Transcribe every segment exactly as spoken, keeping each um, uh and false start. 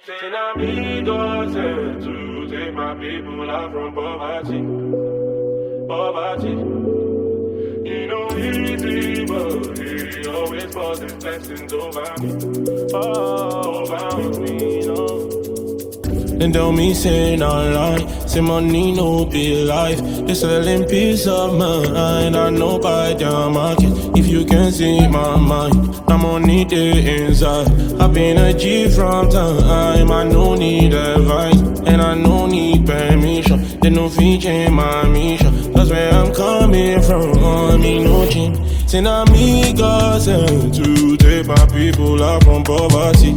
Ten amigos and to take my people out from poverty, poverty. You know easy, but he always pours his blessings over me, oh, over me, no. And don't me say not lie, say money no be life. They selling peace of mind, I know by their market. If you can see my mind, I'm money there inside. I've been a G from time, I no need advice, and I no need permission. They no feature my mission, that's where I'm coming from, I mean no change. Say amigos and to take my people out from poverty,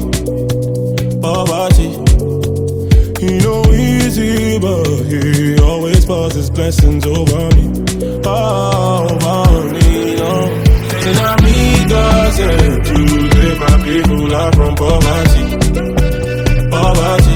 poverty. He know easy, but he always pours his blessings over me, oh, over me, no. Ten amigos and to take my people out from poverty, poverty.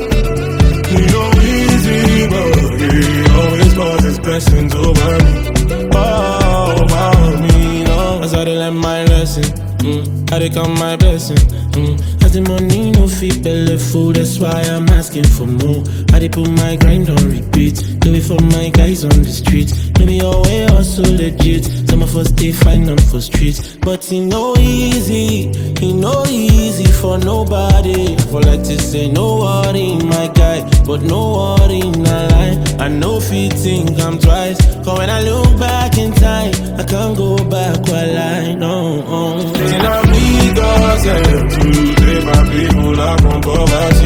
He know easy, but he always pours his blessings over me, oh, over me, no. As I learn my lesson, mm, I become my blessing, mm. As the money no fit belly full, that's why I'm asking for more. I dey put my grind on repeat, do it for my guys on the street. Maybe your way also legit, some of us stay fine on for streets. But it no easy, it no easy for nobody. For like to say no worry my guy, but no worry not lie. I know fit think I'm twice, cause when I look back in time, I can't go back while I know. Ten amigos and to take my people out from poverty,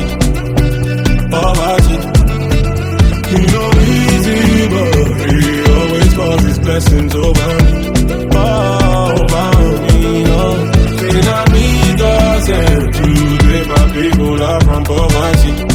poverty. He know easy, but he always pours his blessings over me, oh, over me, no. Ten amigos and to take my people out from poverty,